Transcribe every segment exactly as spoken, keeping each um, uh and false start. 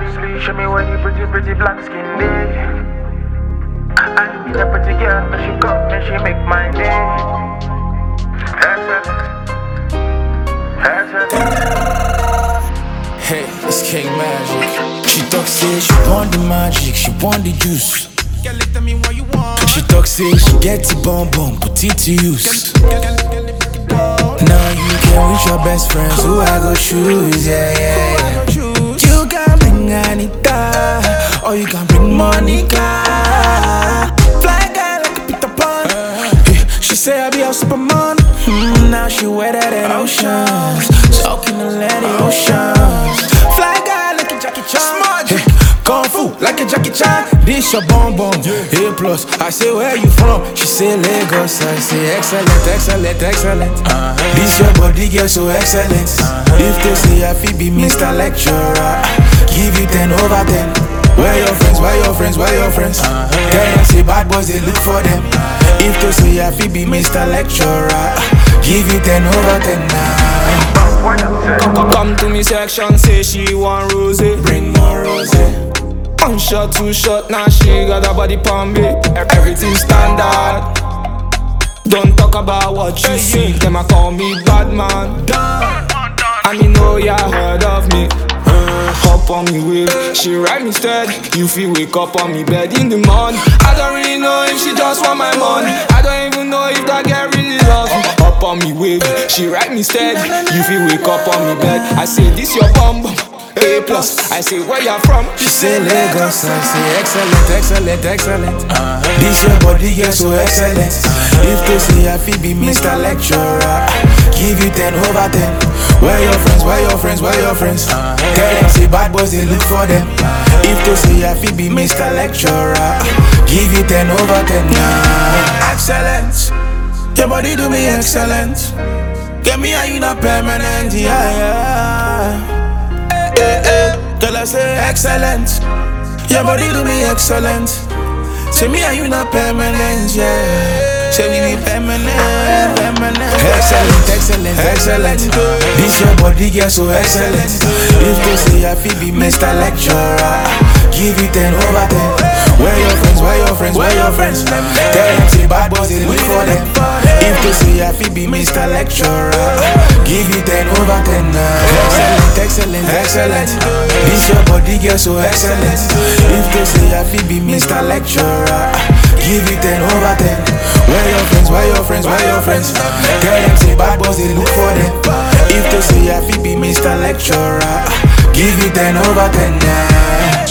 nicely. Show me where you pretty, pretty black skin day. I be that pretty girl, but she come and she make my day. Hey, it's King Magic. She talk say she want the magic, she want the juice. Girl, tell me what you want. She talk say she get the bomb bomb, put it to use. Now you can with your best friends, who I go choose, yeah, yeah, yeah. You can bring Anita, or you can bring Monica. Fly guy like a Peter Pan. Hey, she say I be a Superman. Mm, now she wetter than oceans, soaking the land in oceans. Fly guy like a Jackie Chan. Hey, Kung Fu like a Jackie Chan. This your bomb bomb, A plus. I say where you from? She say Lagos. I say excellent, excellent, excellent. Uh-huh. This your body girl so excellent. Uh-huh. If they say I feel be Mister Lecturer, give you ten over ten. Where your friends? Where your friends? Where your friends? Uh-huh. Tell them say bad boys they look for them. Uh-huh. If they say I feel be Mister Lecturer, give you ten over ten now. Come, come to me section, say she want rose. Bring more rose. One shot, two shot, now she got a body pon me. Everything standard. Don't talk about what you see. Them a call me bad man. I mean know ya heard of me. Uh, hop on me wave, she ride me steady. You feel wake up on me bed in the morning. I don't really know if she just want my money. I don't even know if that girl really loves me. Hop on me wave, she ride me steady. You feel wake up on me bed. I say this your bum bum. A plus, I say where you from? She say Lagos, I say excellent, excellent, excellent. Uh-huh. This your body girl so excellent. Uh-huh. If they say I feel be Mister Lecturer, give you ten over ten. Where your friends? Where your friends? Where your friends? Uh-huh. Tell them say bad boys they look for them. Uh-huh. If they say I feel be Mister Lecturer, give you ten over ten now. Excellent, your body do me excellent. Get me a you not permanent, yeah, yeah. Eh, eh, girl, I say excellent. Your body do me excellent. Say me and you not permanent, yeah. Say we be permanent, permanent. Excellent, excellent, excellent. This your body girl so excellent. If they say I feel be Mister Lecturer, give you ten over ten. Where your friends? Where your friends? Where your friends? Tell them say bad boys they look for them. If they say I feel be Mister Lecturer, give you ten over ten now. Excellent, excellent, excellent. This your body girl so excellent. If they say I feel be Mister Lecturer, give you ten over ten. Where your friends? Where your friends? Where your friends? Tell them say bad boys they look for them. If they say I feel be Mister Lecturer, give you ten over ten now.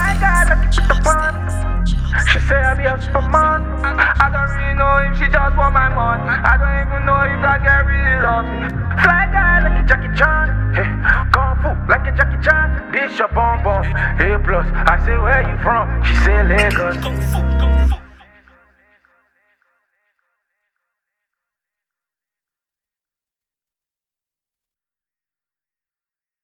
She say I be a Superman. I don't really know if she just want my money. I don't even know if that girl really loves me. Fly guy like a Jackie Chan. Hey, Kung Fu like a Jackie Chan. This your bomb bomb. A plus. I say where you from? She say Lagos.